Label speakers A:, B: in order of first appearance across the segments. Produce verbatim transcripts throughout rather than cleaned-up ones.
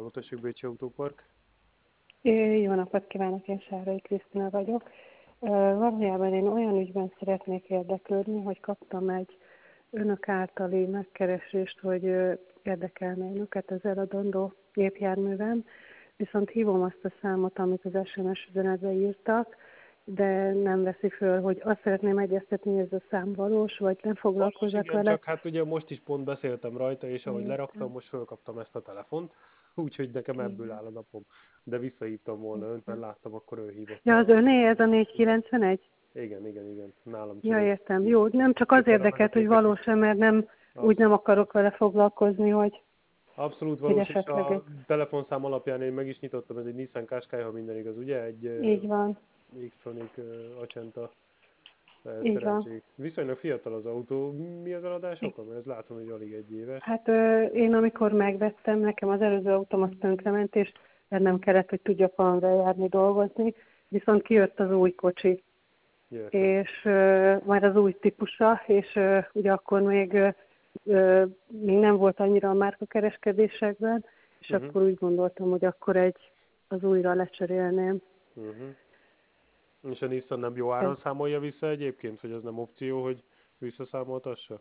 A: Halló, tessék, Bécsi Autópark.
B: É, Jó napot kívánok, én Sárai Krisztina vagyok. Ö, Valójában én olyan ügyben szeretnék érdeklődni, hogy kaptam egy önök általi megkeresést, hogy ö, érdekelne önöket az eladandó gépjárművem, viszont hívom azt a számot, amit az es em es üzenetbe írtak, de nem veszi föl, hogy azt szeretném egyeztetni, hogy ez a szám valós, vagy nem
A: Valós,
B: foglalkozok
A: igen,
B: vele.
A: csak hát ugye most is pont beszéltem rajta, és ahogy leraktam,
B: Értem,
A: most fölkaptam ezt a telefont, úgyhogy nekem ebből
B: igen,
A: áll a napom. De visszahívtam volna önt, mert
B: értem.
A: láttam, akkor ő hívott
B: Ja, az
A: a...
B: öné ez a
A: Igen,
B: négyszázkilencvenegy?
A: igen, igen, igen. Nálam
B: Ja,
A: csörög.
B: értem. Jó, nem csak az
A: Éppen a
B: érdekelt, hogy
A: vezetéket is.
B: valós-e, mert nem, úgy nem
A: Abszolút.
B: akarok vele foglalkozni, hogy,
A: Abszolút
B: hogy
A: valós, és
B: esetleg
A: a
B: egy...
A: telefonszám alapján én meg is nyitottam, ez egy Nissan Qashqai, ha minden igaz, ugye? Egy
B: Így van,
A: uh, X-Tronic uh, Accenta
B: így van.
A: szereltség. Viszonylag fiatal az autó. Mi az eladás oka? Mert ez látom, hogy alig egy éves.
B: Hát ö, én amikor megvettem, nekem az előző autóm az tönkrement, és nem kellett, hogy tudjak valamire járni, dolgozni, viszont kijött az új kocsi,
A: Jöttem.
B: és ö, már az új típusa, és ö, ugye akkor még, ö, ö, még nem volt annyira a márkakereskedésekben, és
A: Uh-huh.
B: akkor úgy gondoltam, hogy akkor egy az újra lecserélném.
A: Uh-huh. És a Nissan nem jó áron
B: Ez,
A: számolja vissza egyébként, hogy az nem opció, hogy visszaszámoltassa?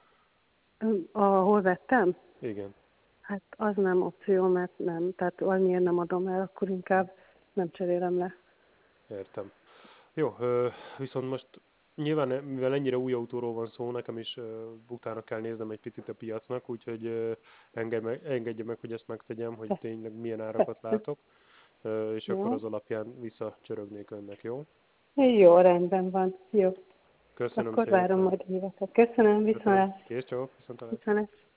B: ahol vettem?
A: Igen.
B: Hát az nem opció, mert nem, tehát valamiért nem adom el, akkor inkább nem cserélem le.
A: Értem. Jó, ö, viszont most nyilván, mivel ennyire új autóról van szó, nekem is ö, utána kell néznem egy picit a piacnak, úgyhogy ö, engedj meg, engedje meg, hogy ezt megtegyem, hogy tényleg milyen árakat
B: Persze.
A: látok, ö, és akkor
B: Jó.
A: az alapján visszacsörögnék önnek, jó?
B: Jó, rendben van. Jó.
A: Köszönöm
B: Akkor várom
A: szépen.
B: majd a hívatot. Köszönöm,
A: Köszönöm.
B: viszontlátásra.
A: Kész csók, viszontlátásra.
B: Viszontlátásra.